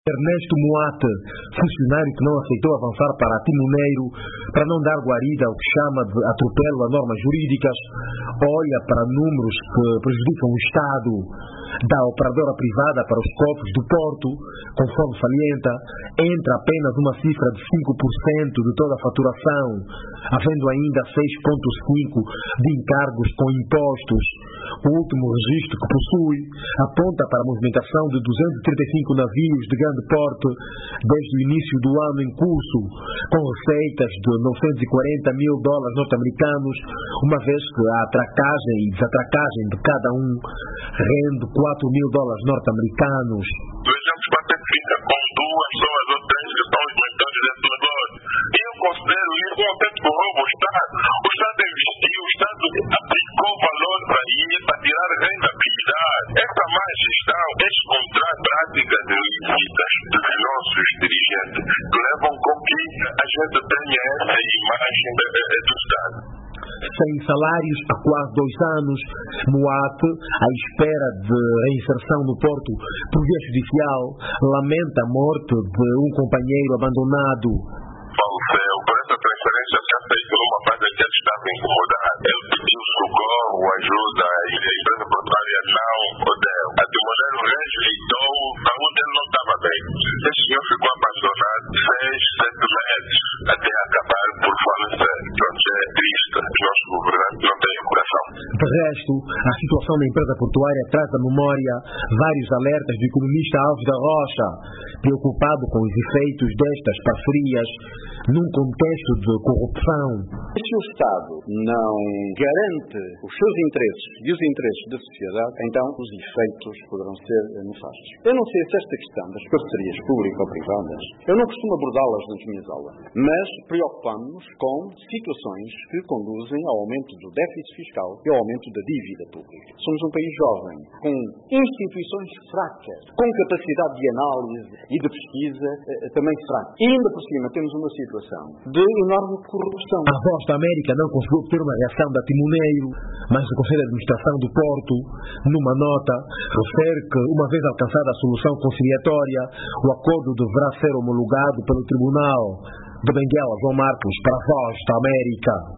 Ernesto Moate, funcionário que não aceitou avançar para Timoneiro para não dar guarida ao que chama de atropelo a normas jurídicas, olha para números que prejudicam o Estado, da operadora privada para os cofres do Porto, conforme salienta, entra apenas uma cifra de 5% de toda a faturação, havendo ainda 6,5% de encargos com impostos. O último registro que possui aponta para a movimentação de 235 navios de grande porte desde o início do ano em curso, com receitas de $940 mil norte-americanos, uma vez que a atracagem e desatracagem de cada um rende $4 mil norte-americanos. Vejamos quanto é que fica com duas ou três que estão os mentores desse negócio. E eu considero isso um aumento que rouba o Estado. O Estado investiu, o Estado aplicou valor para isso, para tirar rentabilidade. Essa má gestão, esses práticas ilícitas dos nossos dirigentes que levam com que a gente tenha essa imagem do Estado. Sem salários há quase 2 anos, Moate, à espera de reinserção no Porto por via judicial, lamenta a morte de um companheiro abandonado. Faleceu por essa transferência que já feita numa fase em que ele estava incomodado. Ele pediu socorro, ajuda, e a empresa portuária não o deu. A Timoneiro rejeitou, a saúde dele não estava bem. Esse senhor ficou abandonado 6, 7 meses até acabar por falecer. Pronto, é triste. Os nossos governantes não têm coração. De resto, a situação da empresa portuária traz à memória vários alertas do economista Alves da Rocha, preocupado com os efeitos destas parcerias num contexto de corrupção. Se o Estado não garante os seus interesses e os interesses da sociedade, então os efeitos poderão ser nefastos. Eu não sei se esta questão das parcerias público-privadas, eu não costumo abordá-las nas minhas aulas, mas preocupamos-nos com situações que conduzem ao aumento do déficit fiscal e ao aumento da dívida pública. Somos um país jovem, com instituições fracas, com capacidade de análise e de pesquisa também fraca. E ainda por cima temos uma situação de enorme corrupção. A Voz da América não conseguiu obter uma reação da Timoneiro, mas o Conselho de Administração do Porto, numa nota, refere que, uma vez alcançada a solução conciliatória, o acordo deverá ser homologado pelo Tribunal. De Benguela, João Marcos, para a Voz da América.